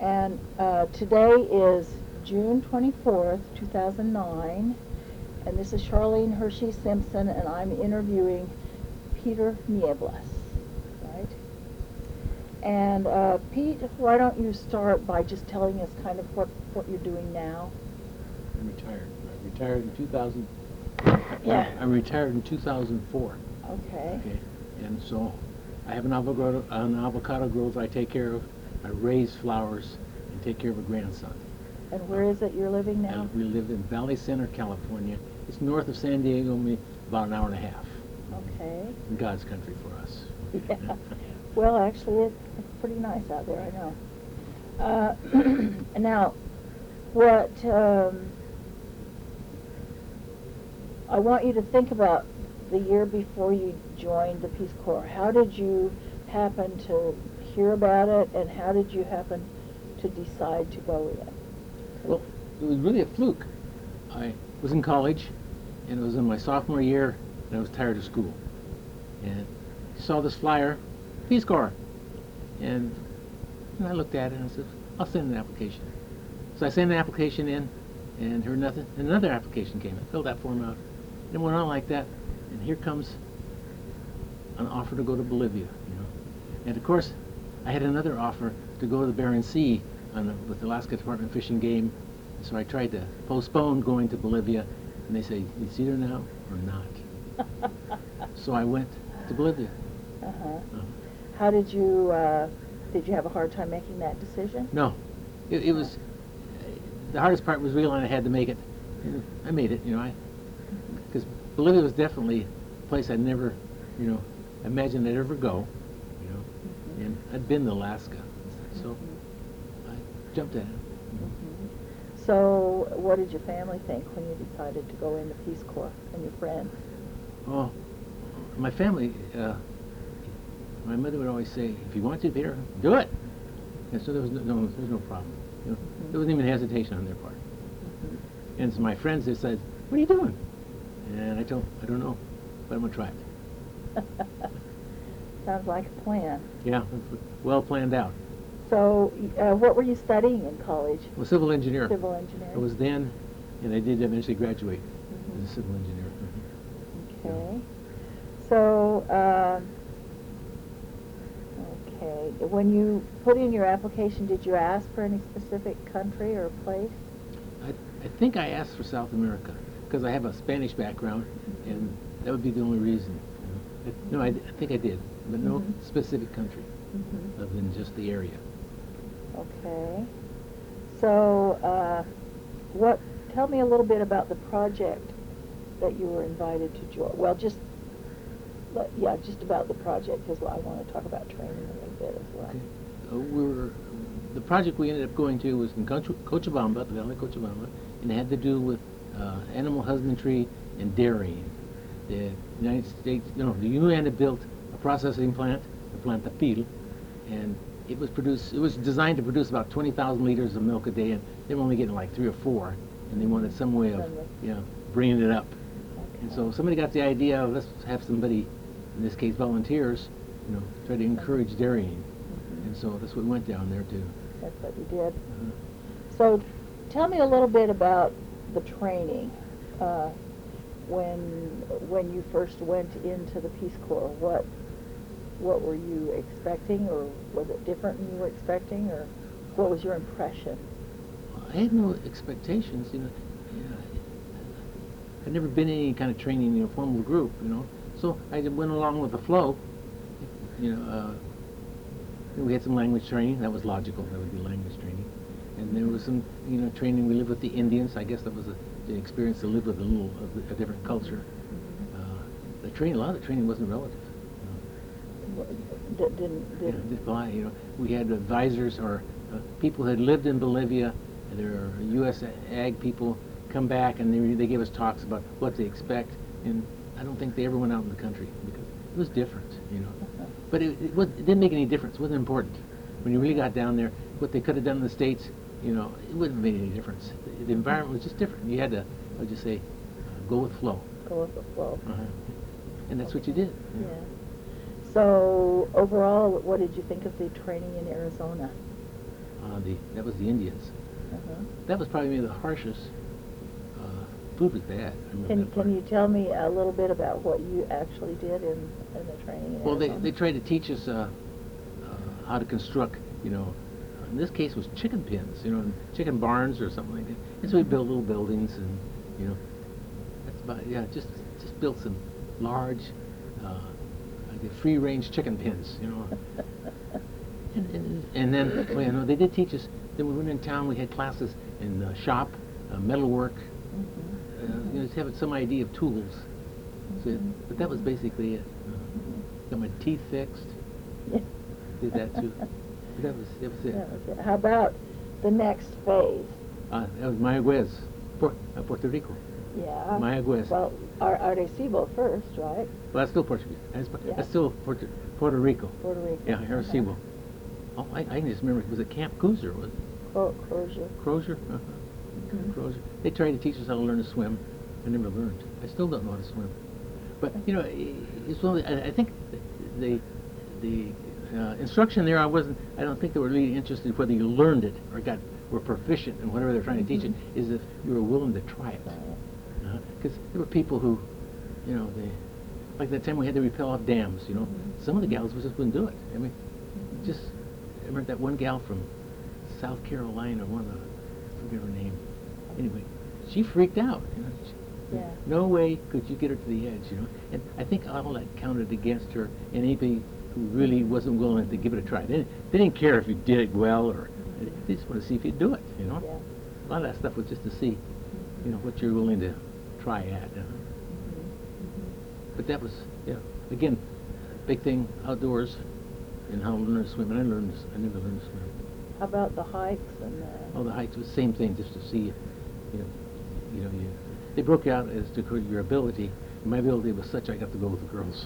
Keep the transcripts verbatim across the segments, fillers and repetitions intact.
And uh, today is June twenty-fourth, two thousand nine, and this is Charlene Hershey Simpson, and I'm interviewing Peter Nieblas, right? And uh, Pete, why don't you start by just telling us kind of what, what you're doing now? I'm retired. I retired in two thousand. Yeah. I retired in two thousand four. Okay. Okay. And so I have an avocado, an avocado grove I take care of. I raise flowers and take care of a grandson. And where is it you're living now? And we live in Valley Center, California. It's north of San Diego, me about an hour and a half. Okay. In God's country for us. Yeah. Well, actually, it, it's pretty nice out there, I know. Uh, now, what um, I want you to think about the year before you joined the Peace Corps. How did you happen to hear about it, and how did you happen to decide to go in? Well, it was really a fluke. I was in college, and it was in my sophomore year, and I was tired of school. And I saw this flyer, Peace Corps. And, and I looked at it and I said, I'll send an application. So I sent an application in and heard nothing. And another application came in, filled that form out. And it went on like that. And here comes an offer to go to Bolivia, you know. And of course, I had another offer to go to the Bering Sea on the, with the Alaska Department of Fish and Game. And so I tried to postpone going to Bolivia. And they say, it's either now or not. So I went to Bolivia. Uh-huh. Uh, How did you, uh, did you have a hard time making that decision? No, it, it was, the hardest part was realizing I had to make it. And I made it, you know, I, because Bolivia was definitely a place I'd never, you know, imagined I'd ever go, you know, Mm-hmm. and I'd been to Alaska, so Mhm. I jumped at it. Mhm. So, what did your family think when you decided to go in the Peace Corps, and your friends? Oh, my family, uh, my mother would always say, if you want to, Peter, do it. And so there was no, no there was no problem. You know, Mhm. there wasn't even hesitation on their part. Mhm. And so my friends, they said, what are you doing? And I told them, I don't know, but I'm going to try it. Sounds like a plan. Yeah, well planned out. So, uh, what were you studying in college? Well, civil engineer. Civil engineering. I was then, and I did eventually graduate Mhm. as a civil engineer. Okay. So, um, okay. When you put in your application, did you ask for any specific country or place? I, I think I asked for South America because I have a Spanish background, and that would be the only reason. You know. It- no, I, I think I did, but no Mhm. specific country Mm-hmm. other than just the area. Okay. So, uh, what? Tell me a little bit about the project that you were invited to join. Well, just let- yeah, just about the project because I want to talk about training a little bit as well. Okay. Uh, we were, the project we ended up going to was in Coach- Cochabamba, the Valley of Cochabamba, and it had to do with uh, animal husbandry and dairying. The United States, no, the U N had built a processing plant, the Plantapil, and it was produced. It was designed to produce about twenty thousand liters of milk a day, and they were only getting like three or four, and they wanted some way of, Some- you know, bringing it up. And Okay. so somebody got the idea of let's have somebody, in this case volunteers, you know, try to encourage dairying. Mhm. And so that's what we went down there to. That's what you did. Uh, So, tell me a little bit about the training. Uh, when when you first went into the Peace Corps, what what were you expecting, or was it different than you were expecting, or what was your impression? I had no expectations, you know. You know, I'd never been in any kind of training in a formal group, you know. So I just went along with the flow. You know, uh, we had some language training. That was logical. That would be language training. And there was some, you know, training. We lived with the Indians. I guess that was a, the experience to live with a little of the- a different culture. Uh, the training, a lot of the training wasn't relative. What- d- Didn't You know, didn't didn't apply, you know, we had advisors or uh, people who had lived in Bolivia. There are U S ag people come back and they, they gave us talks about what they expect. And I don't think they ever went out in the country because it was different, you know. Uh-huh. But it, it, was, it didn't make any difference. It wasn't important. When you really got down there, what they could have done in the States, you know, it wouldn't have made any difference. The, the environment was just different. You had to, I would just say, uh, go with flow. go with the flow? Uh-huh. And that's what you did. Yeah. So overall, what did you think of the training in Arizona? Uh, the that was the Indians. Uh-huh. That was probably maybe the harshest. Uh, food was bad. I remember Can, that part. can you tell me a little bit about what you actually did in, in the training in Well, they, Arizona? they tried to teach us uh, uh, how to construct, you know, in this case was chicken pens, you know, chicken barns or something like that. And so we built little buildings and, you know, that's about, yeah, just just built some large, uh, like free-range chicken pens, you know. and, and, and then, well, you know, they did teach us, then we went in town, we had classes in uh, shop, uh, metalwork, Mhm. uh, you know, just having some idea of tools. So, but that was basically it. Uh, got my teeth fixed. Yeah. Did that too. But that was that was it. That was it. How about the next phase? Uh, that was Mayaguez, Port, uh, Puerto Rico. Yeah. Mayaguez. Well, Ar- Arecibo first, right? Well, that's still Portuguese. That's, Yeah. that's still Puerto, Puerto Rico. Puerto Rico. Yeah, Arecibo. Oh, I, I just remember, was it Camp Cruiser? Was it Cro- Crozier. Crozier? Uh-huh. Mhm. Crozier. They tried to teach us how to learn to swim. I never learned. I still don't know how to swim. But, you know, i- it's one of the, I, I think the, the uh, instruction there, I wasn't, I don't think they were really interested in whether you learned it or got, were proficient in whatever they're trying to teach you, is if you were willing to try it. Because there were people who, you know, they, like that time we had to repel off dams, you know, Mhm. some of the gals just wouldn't do it. I mean, just, I remember that one gal from South Carolina, one of the, I forget her name. Anyway, she freaked out. You know, she, Yeah. no way could you get her to the edge, you know. And I think all that counted against her and anybody who really wasn't willing to give it a try. They, they didn't care if you did it well or they just want to see if you'd do it, you know. Yeah. A lot of that stuff was just to see, you know, what you're willing to try at. Uh, but that was, yeah, again, big thing outdoors and how to learn to swim. And I learned, I never learned to swim. How about the hikes and the... Oh, the hikes was the same thing, just to see, you know, you know, you, they broke out as to your ability. My ability was such I got to go with the girls.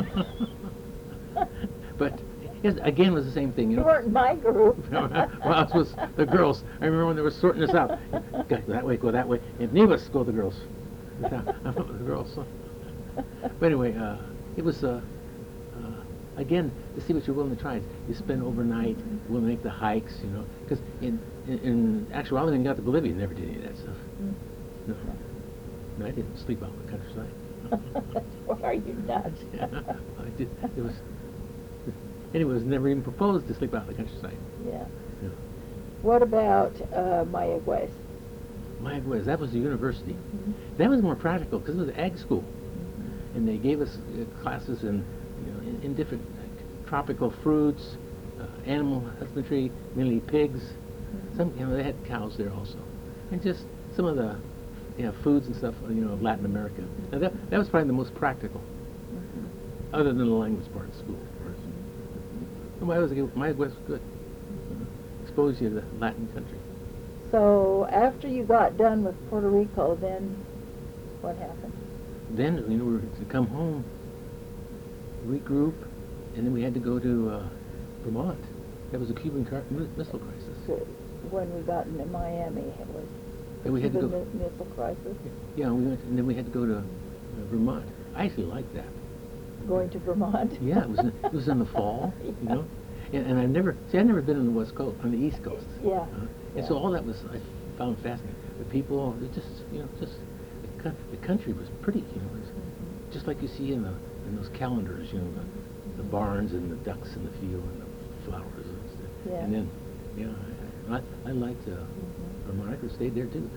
But yes, again, it was the same thing, you You know. weren't in my group. Well, it was the girls. I remember when they were sorting this out. Go that way, go that way. And neither of us go with the girls. I went with the girls. But anyway, uh, it was, uh, uh, again, to see what you're willing to try. You spend overnight, willing to make the hikes, you know. Because in, in, in actuality, when you got to Bolivia, you never did any of that stuff. Mm. No. No, I didn't sleep out in the countryside. What are you, nuts? Yeah, I did. It was, anyway, it was never even proposed to sleep out in the countryside. Yeah. Yeah. What about uh, Mayaguez? Mayaguez, that was the university. Mhm. That was more practical because it was ag school. And they gave us uh, classes in, you know, in, in different like, tropical fruits, uh, animal husbandry, mainly pigs. Some, you know, they had cows there also, and just some of the, you know, foods and stuff, you know, of Latin America. Now that that was probably the most practical, other than the language part of school, of course. And my was my was good. Uh, exposed you to the Latin country. So after you got done with Puerto Rico, then what happened? Then, you know, we were to come home, regroup, and then we had to go to uh, Vermont. That was a Cuban car- mi- Missile Crisis. So when we got into Miami, it was And we had to Cuban go. mi- Missile Crisis. Yeah, we went, and then we had to go to uh, Vermont. I actually liked that. Going to Vermont. Yeah, it was in, it was in the fall, you Yeah. know. And, and I never see. I'd never been on the West Coast, on the East Coast. Yeah. Uh, and so Yeah. all that was I found fascinating. The people, it just you know, just the, coun- the country was pretty, you know, it was just like you see in the in those calendars, you know, the, the barns and the ducks in the field and the flowers and stuff. Yeah. And then, yeah, I, I, I liked uh, Vermont. I could have stayed there too.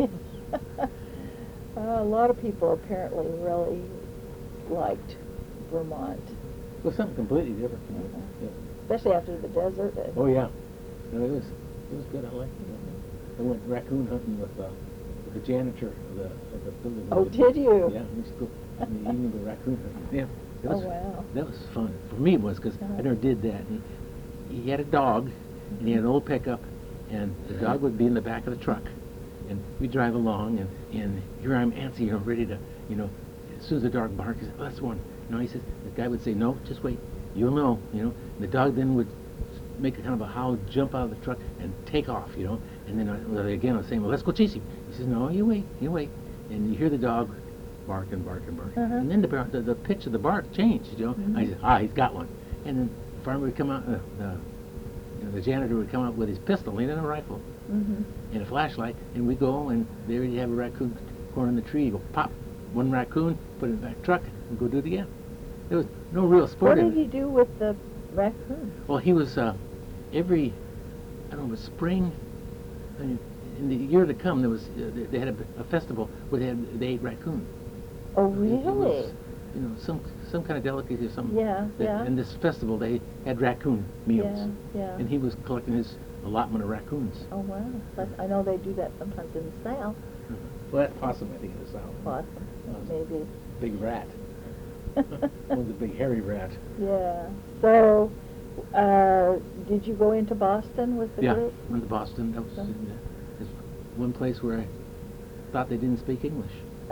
Uh, a lot of people apparently really liked Vermont, It was something completely different. You know? Mhm. Yeah. especially after the desert. and- Oh yeah, no, it was it was good. I liked it. I went raccoon hunting with, uh, with the janitor of the, of the building. Oh, did you? Yeah, we used to go in the evening go raccoon hunting. Yeah, it Oh, was, wow. that was fun. For me it was because Uh-huh. I never did that. And he had a dog, and he had an old pickup, and the dog would be in the back of the truck, and we drive along, and, and here I'm antsy, you know, ready to, you know, as soon as the dog barks, he said, oh, that's one. You know, he says, the guy would say, no, just wait, you'll know, you know. And the dog then would make a kind of a howl, jump out of the truck, and take off, you know. And then I, well, again, I was saying, well, let's go chase him. He says, no, you wait, you wait. And you hear the dog bark and bark and bark. Uh-huh. And then the, bar- the the pitch of the bark changed, you know. Mhm. I said, ah, he's got one. And then the farmer would come out, uh, the you know, the janitor would come up with his pistol and a rifle Mm-hmm. and a flashlight, and we go, and there you have a raccoon corn in the tree. You go pop one raccoon, put it in the back truck, and go do it again. There was no real sport What in did it. you do with the raccoon? Well, he was uh, every, I don't know, spring, I mean, in the year to come, there was uh, they, they had a, a festival where they had they ate raccoon. Oh, It- really? It was, you know, some some kind of delicacy or something. Yeah, that- yeah. In this festival, they had raccoon meals, Yeah, yeah. and he was collecting his allotment of raccoons. Oh, wow. But I know they do that sometimes in the South. Well, that's possum, I think, in the south. Awesome. Maybe. Big rat. One's a big hairy rat. Yeah. So, uh, did you go into Boston with the Yeah, group? went to Boston. That was So- in the, there's one place where I thought they didn't speak English.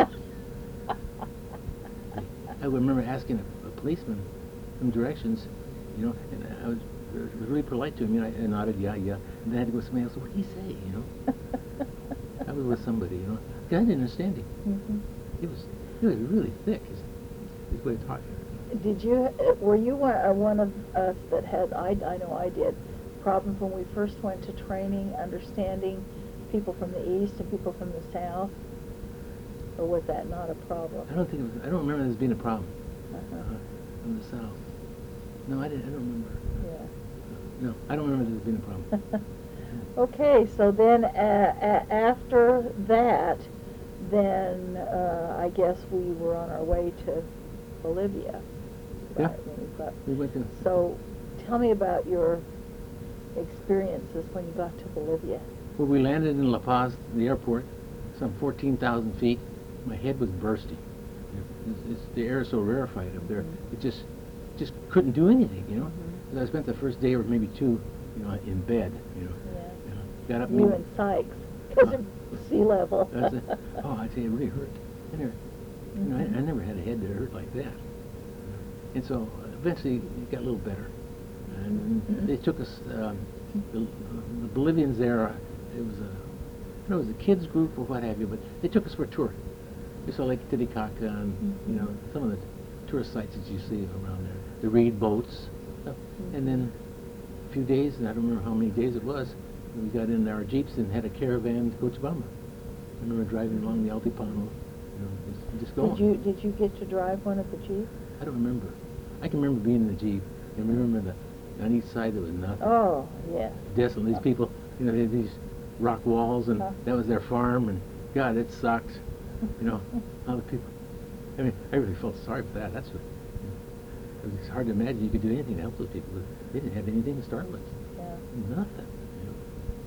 I remember asking a, a policeman some directions, you know, and I was, I was really polite to him, you know, I nodded, yeah, yeah, and then I had to go to somebody else. What did he say, you know? I was with somebody, you know. I didn't understand him. Mhm. He was, he was really thick. His, his way of talking. Did you, uh, were you one, uh, one of us that had, I, I know I did, problems when we first went to training, understanding people from the East and people from the South? Or was that not a problem? I don't think it was, I don't remember this being a problem. Uh-huh. Uh, from the south. No, I didn't. I don't remember. Yeah. No, I don't remember this being a problem. Okay, so then uh, a- after that, then uh, I guess we were on our way to Bolivia. Yeah. Right, when we got- We went to. So tell me about your experiences when you got to Bolivia. Well, we landed in La Paz, the airport, some fourteen thousand feet. My head was bursting. You know, It's, it's, the air is so rarefied up there. Mhm. It just, just couldn't do anything. You know. Mhm. 'Cause I spent the first day or maybe two, you know, in bed. You know. Yeah. You know, got up. You maybe- and Sykes, because Uh, of sea level. That's it. Oh, I tell you, it really hurt. I never, you know, I, I Mhm. never had a head that hurt like that. And so uh, eventually it got a little better. And Mhm. they took us, um, the, the Bolivians there, uh, it was a, I don't know, it was a kids group or what have you, but they took us for a tour. We saw Lake Titicaca and, you know, Mhm. some of the tourist sites that you see around there. The reed boats. Stuff. And then a few days, and I don't remember how many days it was, we got in our Jeeps and had a caravan to Cochabamba. I remember driving along the Altipano, you know, just, just going. Did you, did you get to drive one of the Jeeps? I don't remember. I can remember being in the Jeep. I remember the, on each side there was nothing. Oh, yeah. Desolate. These people, you know, they had these rock walls, and Huh. that was their farm, and God, it sucked. You know, all the people. I mean, I really felt sorry for that. That's what. You know, it's hard to imagine you could do anything to help those people. They didn't have anything to start with. Yeah. Nothing. You know.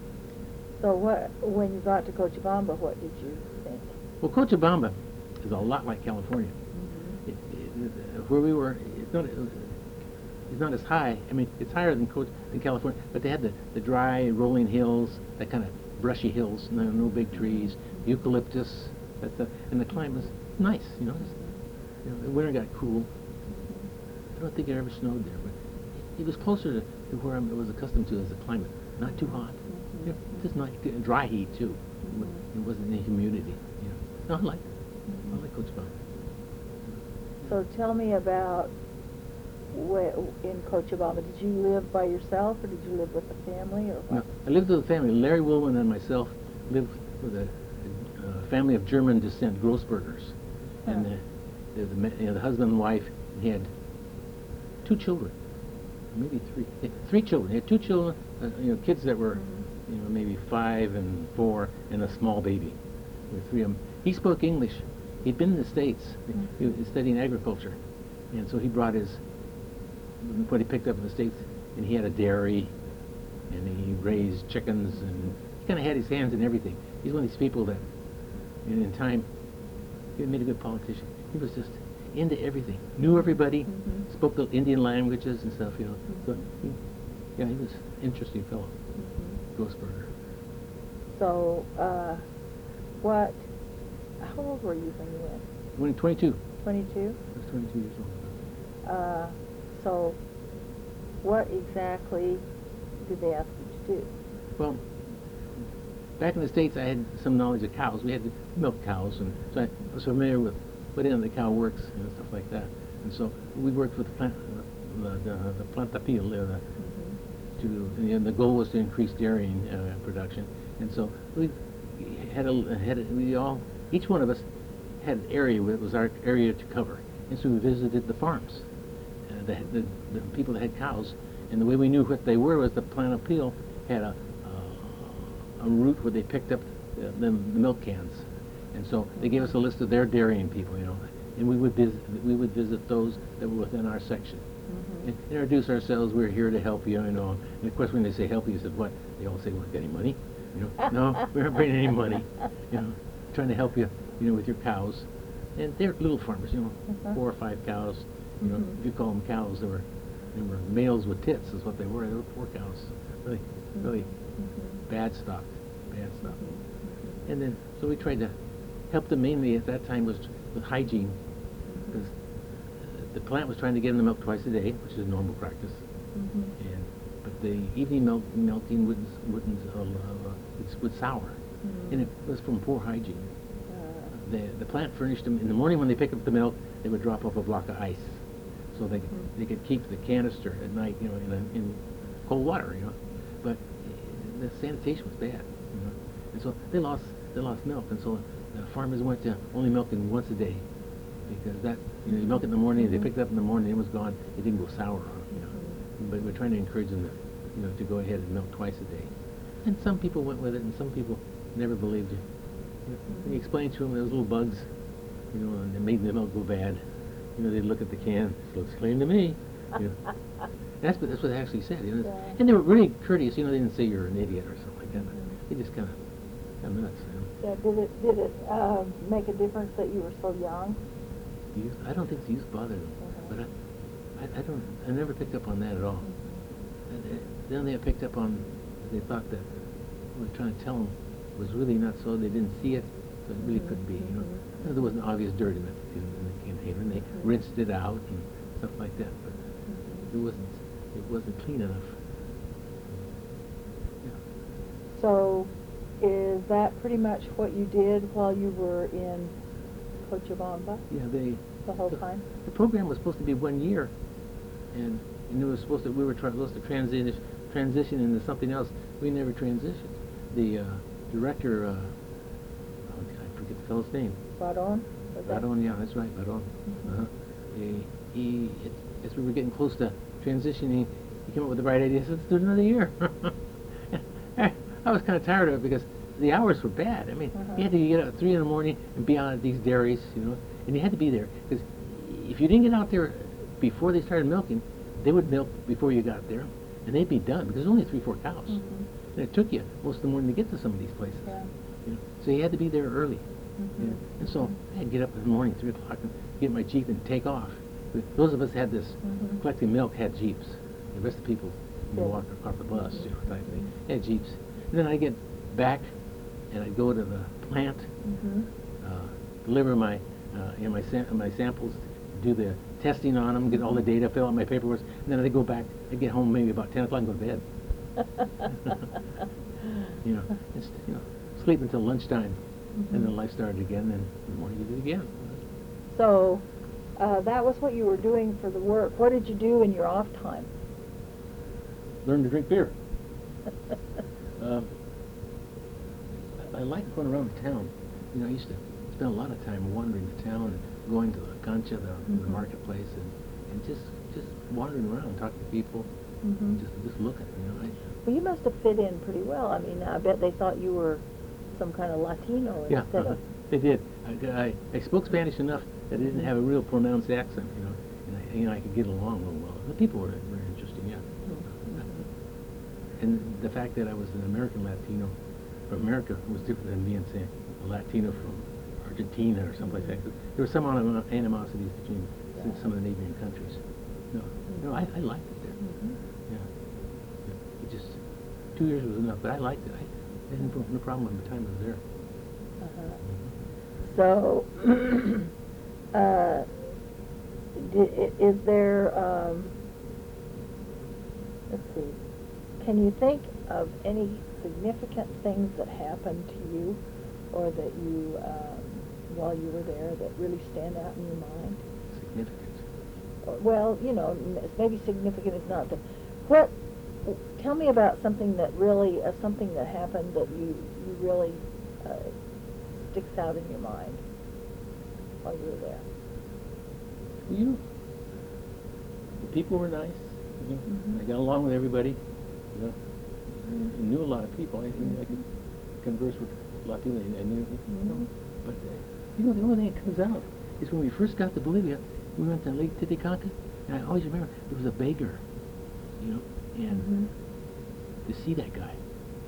So what, when you got to Cochabamba, what did you think? Well, Cochabamba is a lot like California. Mm-hmm. It, it, uh, where we were, it's not, it's not as high. I mean, it's higher than Co- than California, but they had the, the dry, rolling hills, that kind of brushy hills, no, no big trees, eucalyptus, that the, and the climate was nice. You know, it's, you know, the winter got cool. I don't think it ever snowed there, but it was closer to, to where I was accustomed to as a climate. Not too hot, you know, just nice, and dry heat too. It wa- It wasn't any humidity. You know, no, I like it. I like Cochabamba. So tell me about where, in Cochabamba, did you live by yourself or did you live with a family or No, what? I lived with a family. Larry Woolman and myself lived with a, a, uh family of German descent, Grossbergers. And Huh. the, the, the, ma- you know, the husband and wife he had two children, maybe three, yeah, three children. He had two children, uh, you know, kids that were, you know, maybe five and four, and a small baby. There were three of them. He spoke English. He'd been in the States. He was studying agriculture, and so he brought his what he picked up in the States, and he had a dairy, and he raised chickens, and he kind of had his hands in everything. He's one of these people that, in, in time, he made a good politician. He was just into everything, knew everybody, Mhm. spoke the Indian languages and stuff, you know. So, Mhm. he, yeah, he was an interesting fellow, Mhm. Grossberger. So, uh, what, how old were you when you went? When twenty-two, twenty-two? I was twenty-two years old. Uh, so, what exactly did they ask you to do? Well, back in the States, I had some knowledge of cows. We had to milk cows, and so I was familiar with what end the cow works and stuff like that. And so we worked with the plant, the, the, the plantapil, uh, the, Mhm. to, and the goal was to increase dairying uh, production. And so we had a, had a, we all, each one of us had an area that was our area to cover. And so we visited the farms, uh, the, the, the people that had cows. And the way we knew what they were was the Plant Appeal had a, uh, a route where they picked up the, the milk cans. And so they gave us a list of their dairying people, you know, and we would visit, we would visit those that were within our section. Mm-hmm. And introduce ourselves, we're here to help you, you know. And of course when they say help you, you said, what? They all say, well, got any money? You know, no, we aren't bringing any money. You know, trying to help you, you know, with your cows. And they're little farmers, you know, Uh-huh. four or five cows. You know, Mhm. if you call them cows, they were, they were males with tits is what they were. They were poor cows. Really, really Mhm. bad stuff, bad stuff. Mhm. And then, so we tried to help them mainly at that time was with hygiene, because the plant was trying to get them to milk twice a day, which is normal practice. Mhm. And but the evening milk milking wouldn't wouldn't uh, uh, it's would sour, Mhm. and it was from poor hygiene. Uh, The the plant furnished them in the morning when they picked up the milk, they would drop off a block of ice, so they could, Mhm. they could keep the canister at night, you know, in a, in cold water, you know. But uh, the sanitation was bad, you know, and so they lost they lost milk, and so the farmers went to only milking once a day, because that, you know, you milk it in the morning, they Mhm. picked it up in the morning, it was gone, it didn't go sour on it, you know. Mhm. But we're trying to encourage them to, you know, to go ahead and milk twice a day. And some people went with it, and some people never believed you. You know, when you explained to them there was little bugs, you know, and it made the milk go bad, you know, they'd look at the can, it looks clean to me. You know. That's what that's what they actually said. You know, Yeah. and they were really courteous. You know, they didn't say you're an idiot or something like that. Mhm. They just kind of kind of nuts. You know. Yeah, did it, did it, uh, make a difference that you were so young? Youth, I don't think the youth bothered them, Uh-huh. but I, I, I don't, I never picked up on that at all. And, uh, the only thing I picked up on, they thought that what we were trying to tell them was really not so. They didn't see it, so it really Mhm. couldn't be. You know, Mhm. there wasn't obvious dirt in the, in, in the container, and they Mhm. rinsed it out and stuff like that. But Mhm. it wasn't, it wasn't clean enough. Yeah. So, is that pretty much what you did while you were in Cochabamba Yeah, they. the whole time? The program was supposed to be one year, and, and it was supposed to, we were try, supposed to transition, transition into something else. We never transitioned. The uh, director, uh, oh, I forget the fellow's name. Badon? Was that- Badon, yeah, that's right, Badon. Uh-huh. He, he it, as we were getting close to transitioning, he came up with the right idea. He said, let's do it another year. I was kind of tired of it because the hours were bad. I mean, Uh-huh. you had to get up at three in the morning and be out at these dairies, you know, and you had to be there because if you didn't get out there before they started milking, they would milk before you got there, and they'd be done because there's only three, four cows, Mhm. and it took you most of the morning to get to some of these places. Yeah. You know, so you had to be there early. Mhm. You know, and so I had to get up in the morning, three o'clock, and get my Jeep and take off. But those of us had this, Mhm. collecting milk had Jeeps. The rest of the people, you know, Yeah. walked off the bus, you know, type thing. Mhm. They had Jeeps. And then I'd get back, and I'd go to the plant, Mhm. uh, deliver my, uh, you know, my, sam- my samples, do the testing on them, get all the data, fill out my paperwork, and then I'd go back, I'd get home maybe about ten o'clock and go to bed. You know, just, you know, sleep until lunchtime, and then Mhm. life started again, and in the morning you do it again. So, uh, that was what you were doing for the work. What did you do in your off time? Learn to drink beer. Um, I, I like going around town. You know, I used to spend a lot of time wandering the town and going to the cancha, the, the Mhm. marketplace, and, and just just wandering around, talking to people, Mhm. and just just looking. You know, I, Well, you must have fit in pretty well. I mean, I bet they thought you were some kind of Latino yeah, instead of. they did. I, I, I spoke Spanish enough that I didn't have a real pronounced accent. You know, and I, you know, I could get along real well. The people were very interesting. Yeah. And the fact that I was an American Latino from America was different than being, say, a Latino from Argentina or someplace like that. There was some anim- animosities between Yeah. some of the neighboring countries. No, no, I, I liked it there. Mhm. Yeah. yeah. It just, two years was enough, but I liked it. I, I had no, no problem with the time I was there. Uh-huh. So, uh, di- i- is there, um, let's see, can you think of any significant things that happened to you or that you, um, while you were there, that really stand out in your mind? Significant. Or- Well, you know, m- maybe significant is not the, what, w- tell me about something that really, uh, something that happened that you, you really, uh, sticks out in your mind while you were there. You know, the people were nice. You know, Mhm. I got along with everybody. You know, I knew a lot of people. I, I could converse with a lot of people. I knew, you know, Mhm. but uh, you know, the only thing that comes out is when we first got to Bolivia, we went to Lake Titicaca, and I always remember there was a beggar, you know, and Mhm. to see that guy.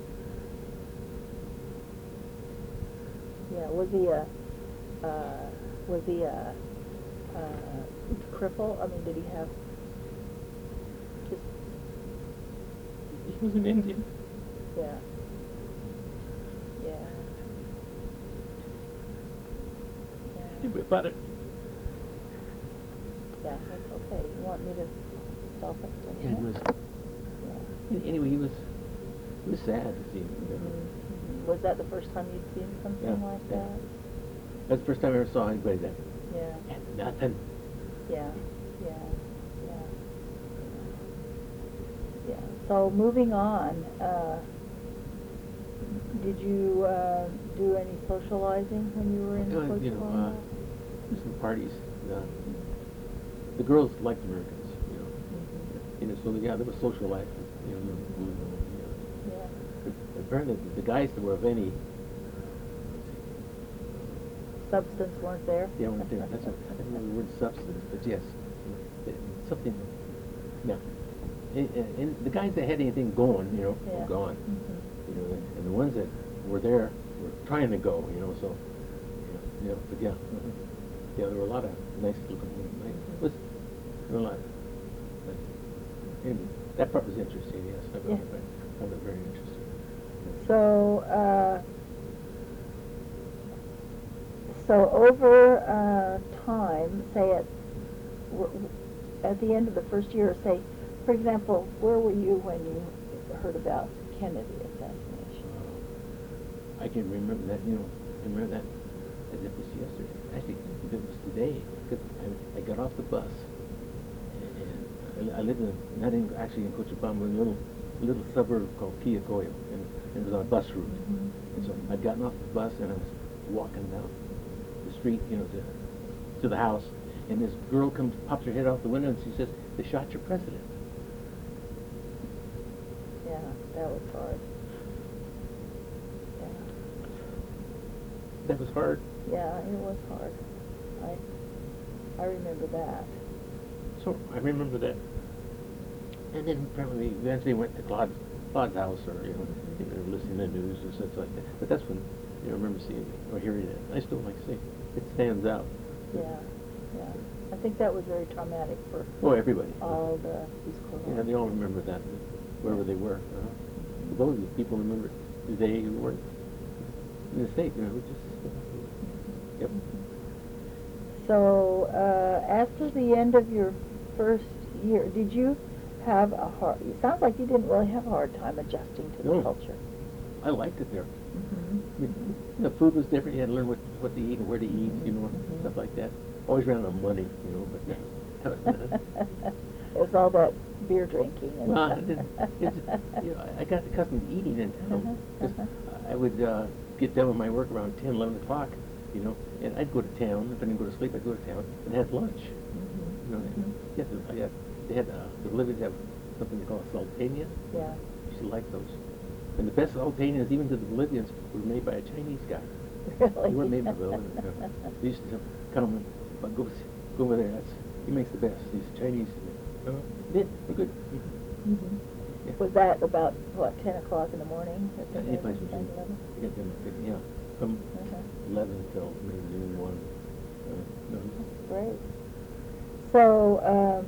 Yeah, was he a, uh, was he a, uh, cripple? I mean, did he have just, He was an Indian. yeah. Yeah. Yeah. But it, Yeah, that's okay. You want me to stop it? yeah, it was. Yeah. Anyway, he was. It was sad to see him. You know. Mhm. Was that the first time you'd seen something Yeah, like yeah. that? That's the first time I ever saw anybody that Yeah. had nothing. Yeah. Yeah. Yeah. Yeah. So moving on, uh, did you uh, do any socializing when you were in Uh, Costa you know, Rica? uh, there's some parties. Uh, the girls liked Americans, you know. Mhm. You know, so yeah, there was social life. You know, you know, you know. Yeah. But apparently, the, the guys that were of any, Substance weren't there? yeah, weren't there. That's a, I don't know the word substance, but yes, you know, it- something. Yeah, and, and, and the guys that had anything going, you know, Yeah. were gone. Mhm. You know, and the ones that were there were trying to go. You know, so. You know, you know but yeah, uh yeah, there were a lot of nice looking women. Like, it was there were a lot. But, and that part was interesting. Yes, I found, Yeah. it, I found it very interesting. So, uh, so over uh, time, say at w- w- at the end of the first year, say, for example, where were you when you heard about Kennedy assassination? Uh, I can remember that. You know, I remember that as if it was yesterday. Actually, if it was today, because I, I got off the bus, and, and I, I lived in not in actually in Cochabamba, in a little little suburb called Quillacollo, and, and it was on a bus route. Mhm. And so I'd gotten off the bus and I was walking down the street, you know, to to the house, and this girl comes, pops her head out the window, and she says, "They shot your president." Yeah, that was hard. Yeah, That was hard. yeah, it was hard. I I remember that. So I remember that. And then probably eventually went to Claude's, Claude's house, or you know, you know, listening to the news or such like that. But that's when you know, I remember seeing it or hearing it. I still like to say it stands out. Yeah, yeah. I think that was very traumatic for Oh, everybody. all the East Yeah, Coast. they all remember that, wherever they were. Uh-huh. Those people remember they weren't in the state, you know, just. Yep. So, uh, after the end of your first year, did you have a hard, it sounds like you didn't really have a hard time adjusting to the No. culture. I liked it there. Mm-hmm. I mean, the food was different. You had to learn what, what to eat and where to eat, you know, Mhm. stuff like that. Always ran out of money, you know, but that was, It was all that beer drinking and well, stuff. it didn't, it's, you know, I got accustomed to eating in town. Uh-huh, 'Cause uh-huh. I would uh, get done with my work around ten, eleven o'clock, you know, and I'd go to town. If I didn't go to sleep, I'd go to town and have lunch. Mhm, You know, mhm. yes, I got, they had, uh, the Bolivians have something they call sultania. Yeah. You should like those. And the best sultanias, even to the Bolivians, were made by a Chinese guy. Really? They weren't made by Bolivians. no. They used to come, but go, go over there. That's, he makes the best. These Chinese. Uh, did we're good. Mhm. Yeah. Was that about, what, ten o'clock in the morning? or Yeah, something, if I was ten, eleven? I got them. Yeah, from Uh-huh. eleven till maybe noon one. Uh, no. Great. So, um,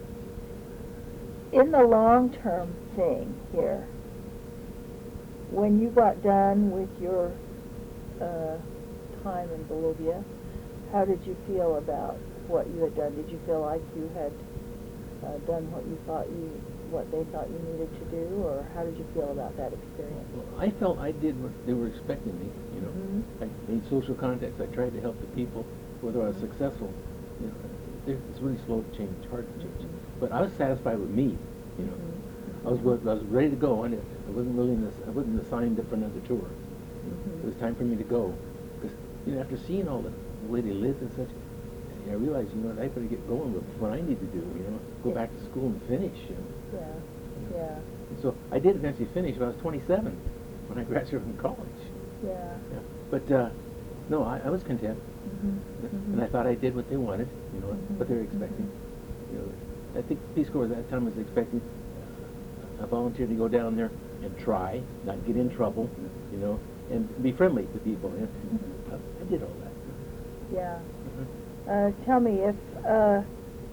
in the long-term thing here, when you got done with your uh, time in Bolivia, how did you feel about what you had done? Did you feel like you had uh, done what you thought you, what they thought you needed to do, or how did you feel about that experience? Well, I felt I did what they were expecting me. You know, Mhm. I made social contacts. I tried to help the people, whether I was Mhm. successful. You know, there- it's really slow to change, hard to change. Mhm. But I was satisfied with me. You know, Mhm. I was, go- I was ready to go, and I wasn't really, in this- I wasn't assigned for another tour. Mhm. It was time for me to go, because, you know, after seeing all the, the way they lived and such, I realized, you know, what, I better get going with what I need to do, you know, go Yeah. back to school and finish, you know. Yeah, yeah, And so I did eventually finish when I was twenty-seven, when I graduated from college. yeah. Yeah. But, uh, no, I, I was content. Mhm, And I mhm. thought I did what they wanted, you know, what they were Mhm, expecting. mhm. You know, I think Peace Corps at that time was expecting a volunteer to go down there and try, not get in trouble, you know, and be friendly to people. And Mhm. uh, I did all that. Yeah. Mhm. Uh, tell me if, uh,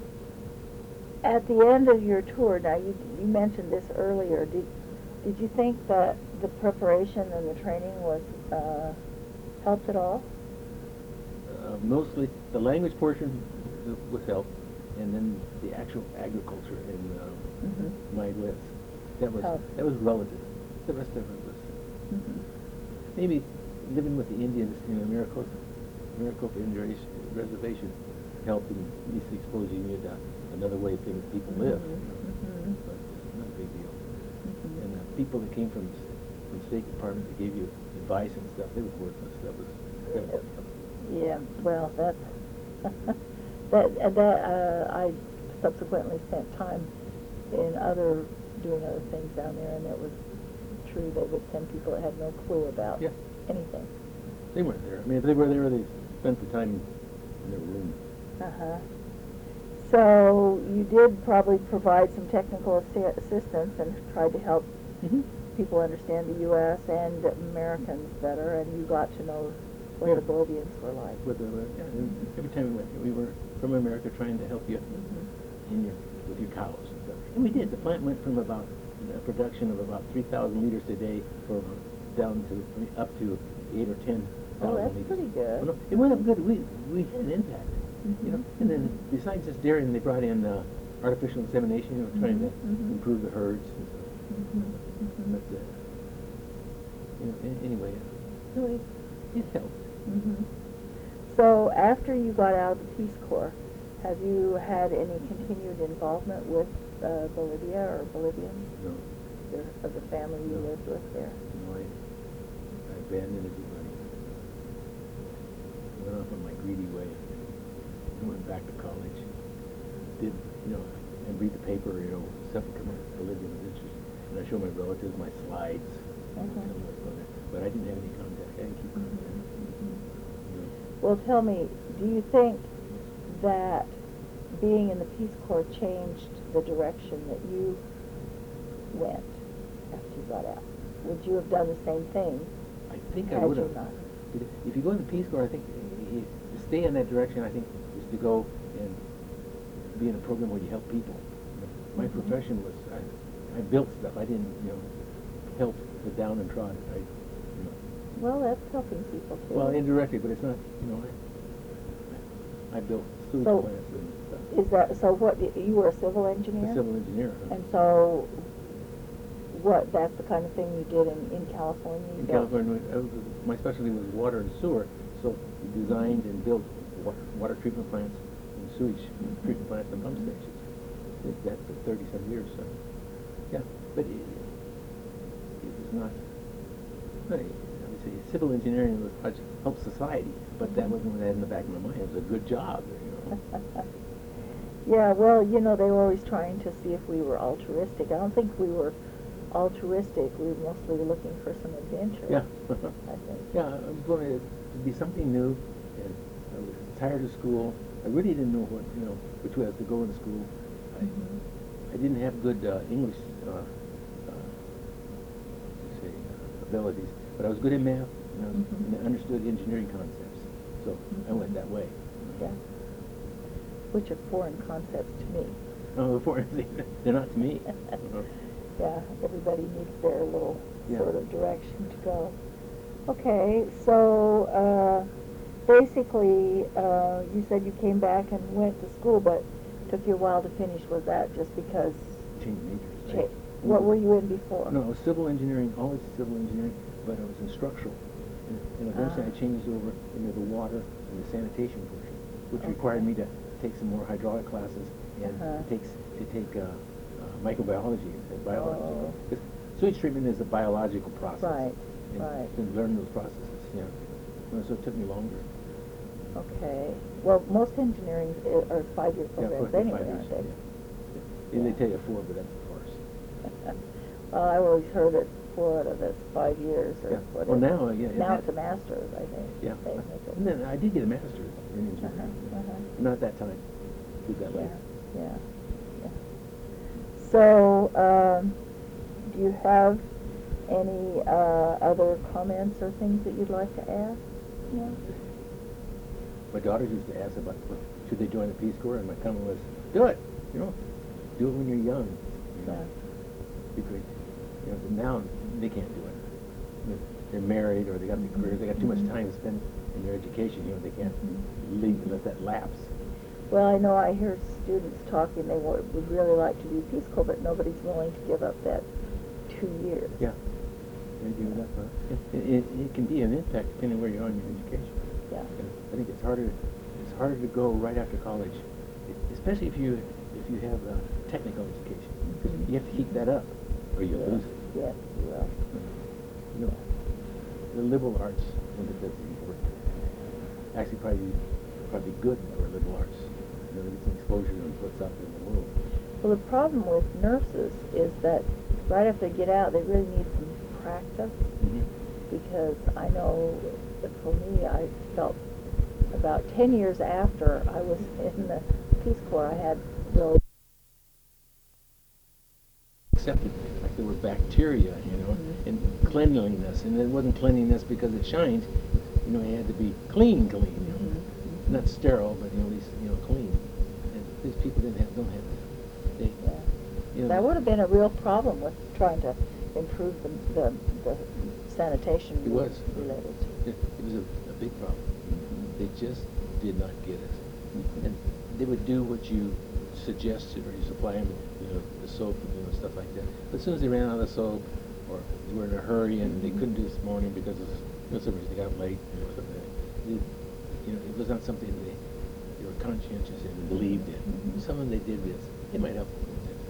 at the end of your tour, now you, you mentioned this earlier, did, did you think that the preparation and the training was, uh, helped at all? Uh, mostly the language portion was helped, and then the actual agriculture in uh, Mhm. my West, that was Oh. that was relative. The rest of it was Mhm. maybe living with the Indians in the Maricopa, Maricopa Indian Reservation helped in at least exposing you to another way things people live. Mhm. You know, Mhm. but it's not a big deal. Mhm. And the people that came from the, s- from the State Department that gave you advice and stuff, they was worthless. That was that was Yeah, well, that, that, uh, that, uh, I subsequently spent time in other, doing other things down there, and it was true, they would send people that had no clue about Yeah. anything. They weren't there. I mean, if they were there, they spent the time in their room. Uh-huh. So, you did probably provide some technical assi- assistance and tried to help Mm-hmm. people understand the U S and Americans better, and you got to know what Yeah. the Bolivians were like. With the, yeah, and every time we went, we were from America trying to help you Mhm. in your with your cows and stuff. And we did. The plant went from about a production of about three thousand liters a day for down to I mean, up to eight or ten Oh, thousand that's liters. pretty good. Well, no, it went up good. We we had an impact, you know. Mhm. And then besides just dairying, they brought in uh, artificial insemination, you know, trying Mhm, to mhm. improve the herds and stuff. Mhm, mhm. But uh, you know, a- anyway, uh, no, it, it helped. Mhm. So after you got out of the Peace Corps, have you had any continued involvement with uh, Bolivia or Bolivians, No, your, of the family you No. lived with there? no, I, I abandoned everybody. I went off on my greedy way. I went back to college. Did you know? And read the paper. You know, stuff would come out. Bolivia was interesting, and I show my relatives my slides. Mhm. Tell them what's going on. But I didn't have any contact. I didn't keep contact. You know. Well, tell me, do you think that being in the Peace Corps changed the direction that you went after you got out? Would you have done the same thing? I think I Had would you have. not? But if you go in the Peace Corps, I think i- i- to stay in that direction, I think, is to go and be in a program where you help people. You know, my Mhm. profession was I, I built stuff. I didn't, you know, help the down and trodden. I, you know, Well, that's helping people too. well, indirectly, but it's not. You know, I, I built sewage So, plants and stuff. Is that, so what, you were a civil engineer? A civil engineer. huh? And so, what, that's the kind of thing you did in, in California? You In built- California, I was, my specialty was water and sewer, so we designed and built wa- water treatment plants and sewage treatment plants and pump stations. Did that for thirty-some years, so, yeah, but it, it was not, I would say civil engineering was much help society, but that wasn't what I had in the back of my mind. It was a good job, you know. Yeah, well, you know, they were always trying to see if we were altruistic. I don't think we were altruistic. We were mostly looking for some adventure. Yeah. I think. Yeah, I was going to be something new, and I was tired of school. I really didn't know what, you know, which way I was to go in school. I, Mhm. I didn't have good uh, English, uh, uh, let's say, uh, abilities, but I was good in math, and I, was, Mhm. and I understood engineering concepts, so I went that way. Yeah. Which are foreign concepts to me. Oh, before they're not to me. Uh, Yeah, everybody needs their little Yeah. sort of direction to go. Okay, so uh, basically, uh, you said you came back and went to school, but took you a while to finish. Was that just because? Change majors. Cha- right? what were you in before? No, I was civil engineering, always civil engineering, but I was in structural. And, and eventually Ah. I changed over into the water and the sanitation portion, which Okay. required me to take some more hydraulic classes and Uh-huh. to take, s- to take uh, uh, microbiology, and biological. Oh. 'Cause sewage treatment is a biological process. Right, and right. To learn those processes, yeah. Well, so it took me longer. Okay. Well, most engineering i- are five-year Yeah, programs four- five anyway, years, aren't they? yeah. And they Yeah. tell you four, but that's a farce. Well, I always heard that four out of it's five years or Yeah. whatever. Well, now, yeah, Now it- it's a master's, I think. Yeah. They make it. And then I did get a master's in engineering. Uh-huh, uh-huh. Not at that time. Did that Yeah, later. yeah, yeah. So, um, do you have any, uh, other comments or things that you'd like to add? Yeah. My daughters used to ask about, well, should they join the Peace Corps? And my comment was, do it, you know, do it when you're young. You know, Yeah. be great. You know, but now they can't do it. You know, they're married or they got big careers. They got too much Mhm. time to spend in their education. You know, they can't Mhm. leave and let that lapse. Well, I know I hear students talking, they wa- would really like to do Peace Corps, but nobody's willing to give up that two years. Yeah. You give it up, huh? It, it, it can be an impact depending where you are in your education. Yeah. And I think it's harder. It's harder to go right after college, e- especially if you if you have a technical education. 'Cause Mhm. you have to keep that up, or you Yeah. lose it. Yes, you will. You know, the liberal arts, when it does work, actually probably probably good for liberal arts. You know, they get some exposure to what's out there in the world. Well, the problem with nurses is that right after they get out, they really need some practice, Mm-hmm. because I know that for me, I felt about ten years after I was in the Peace Corps, I had really. Accepted like there were bacteria, you know, Mhm. and cleanliness, and it wasn't cleanliness because it shined. You know, it had to be clean, clean. You know? Mhm. Not sterile, but you know, at least you know, clean. And these people didn't have, don't have that. They, Yeah. you know, That would have been a real problem with trying to improve the, the, the sanitation It was. related. It, it was a, a big problem. Mhm. They just did not get it, Mhm. and they would do what you suggested, or you supply them, you know, the soap, you know, stuff like that. But as soon as they ran out of soap, or they were in a hurry and they couldn't do this morning because of, you know, some reason they got late, you know, something, they, you know, it was not something they, they were conscientious in and believed in. Mhm. Some of them they did this. It might help.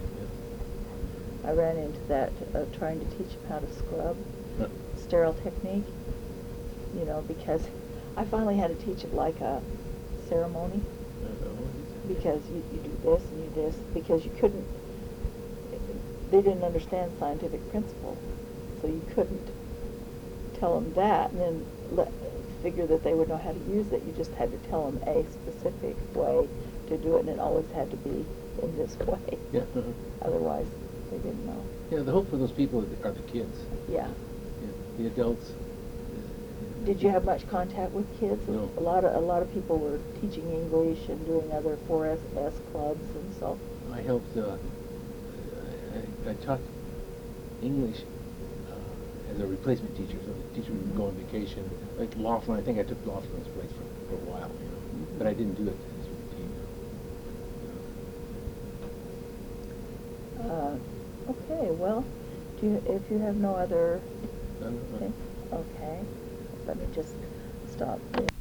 I ran into that uh, trying to teach them how to scrub, Yeah. sterile technique, you know, because I finally had to teach it like a ceremony, because you, you do this and you do this, because you couldn't, they didn't understand scientific principle, so you couldn't tell them that and then let, figure that they would know how to use it. You just had to tell them a specific way to do it, and it always had to be in this way. Yeah. Uh-huh. Otherwise, they didn't know. Yeah, the hope for those people are the kids. Yeah. Yeah. The adults. Did you have much contact with kids? No. A lot of a lot of people were teaching English and doing other four S S clubs and so. I helped, uh, I, I taught English uh, as a replacement teacher, so the teacher would go on vacation. Like Laughlin, I think I took Laughlin's place for, for a while, you know, but I didn't do it as a routine. Uh, okay, well, do you, if you have no other No, no, no. thing, okay, let me just stop this.